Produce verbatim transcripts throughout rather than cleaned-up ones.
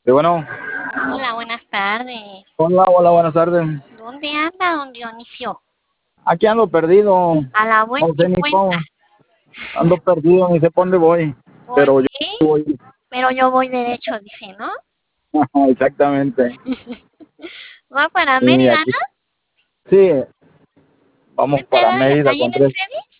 Sí, bueno. Hola, buenas tardes. Hola, hola, buenas tardes. ¿Dónde anda, don Dionisio? Aquí ando perdido. A la vuelta No sé y ni cuenta. cómo. Ando perdido, ni sé por dónde voy. ¿Por Pero yo qué? voy. Pero yo voy derecho, dice, ¿no? Exactamente. ¿Va para Y Mérida, aquí, no? sí, vamos ¿Usted para ahí, Mérida ahí con en el tres. Celis?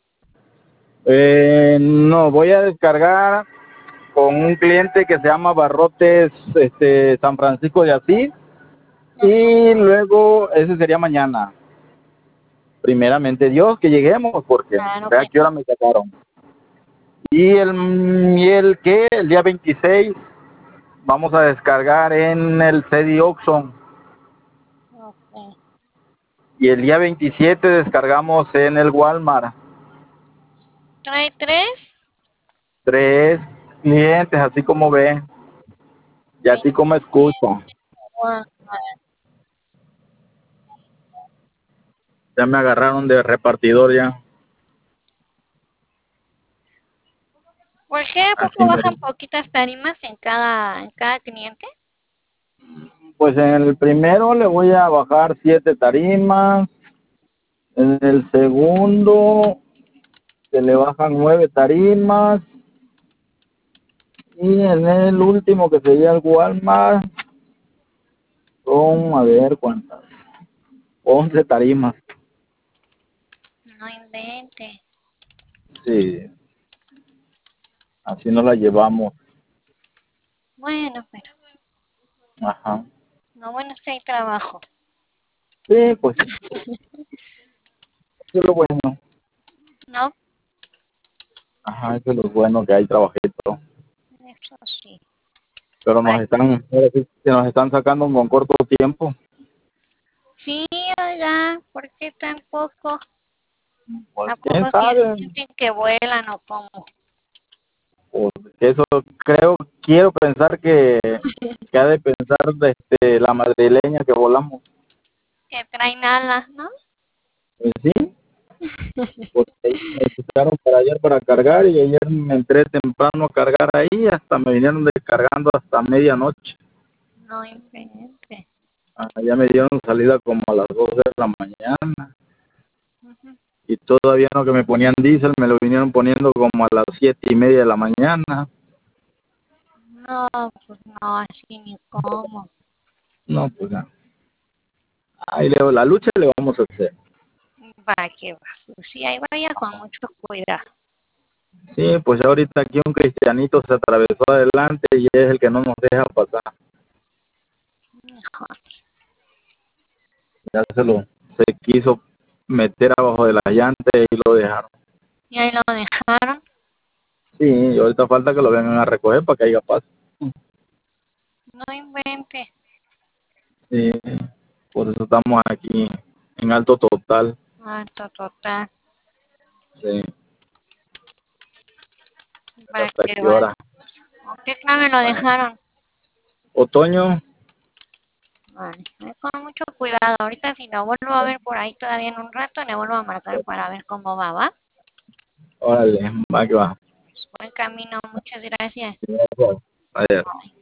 Eh, no, voy a descargar con un cliente que se llama Barrotes este, San Francisco de Asís. Y luego, ese sería mañana. Primeramente Dios, que lleguemos, porque Claro vea que qué hora me sacaron. Y el, y el que el día veintiséis vamos a descargar en el Cedi Oxxon. no. Ok. Y el día veintisiete descargamos en el Walmart. ¿Trae tres? Tres clientes, así como ve. Y así como escucha. Bueno, Ya me agarraron de repartidor ya. ¿por qué a Así poco me... bajan poquitas tarimas en cada, en cada cliente? Pues en el primero le voy a bajar siete tarimas. En el segundo se le bajan nueve tarimas. Y en el último, que sería el Walmart, son, a ver cuántas, once tarimas. No invente. Sí, así nos la llevamos. Bueno, pero Ajá. no, bueno, es que hay trabajo. Sí, pues sí, eso es lo bueno. ¿No? Ajá, eso es lo bueno, que hay trabajito. Eso sí. Pero nos Ay, están, ahora sí que nos están sacando con corto tiempo. sí, oiga, ¿por qué tan poco? Pues ¿A quién poco sí sabe. sienten que vuelan o cómo? Pues eso creo, quiero pensar que, que ha de pensar de este, la madrileña que volamos. Que traen alas, ¿no? Pues sí, porque ahí me buscaron para ayer para cargar y ayer me entré temprano a cargar ahí, hasta me vinieron descargando hasta medianoche. No invente. Ah, ya me dieron salida como a las dos de la mañana Ujú. y todavía no, que me ponían diésel, me lo vinieron poniendo como a las siete y media de la mañana. No, pues no, así ni cómo. No, pues ya. Ahí le, la lucha le vamos a hacer. Va que va. Pues sí, ahí vaya con mucho cuidado. Sí, pues ahorita aquí un cristianito se atravesó adelante y es el que no nos deja pasar. Hijo. Ya se lo, se quiso meter abajo de la llanta y lo dejaron. Y ahí lo dejaron. Sí, y ahorita falta que lo vengan a recoger para que haya paz. No invente. Sí, por eso estamos aquí en alto total. Alto total. Sí, Va hasta que qué va. hora. ¿Con qué clave lo Bueno, dejaron? otoño, Vale, ahí con mucho cuidado. Ahorita si lo vuelvo a ver por ahí todavía en un rato, le vuelvo a marcar para ver cómo va, ¿va? órale, va que va. Buen camino, muchas gracias. Adiós.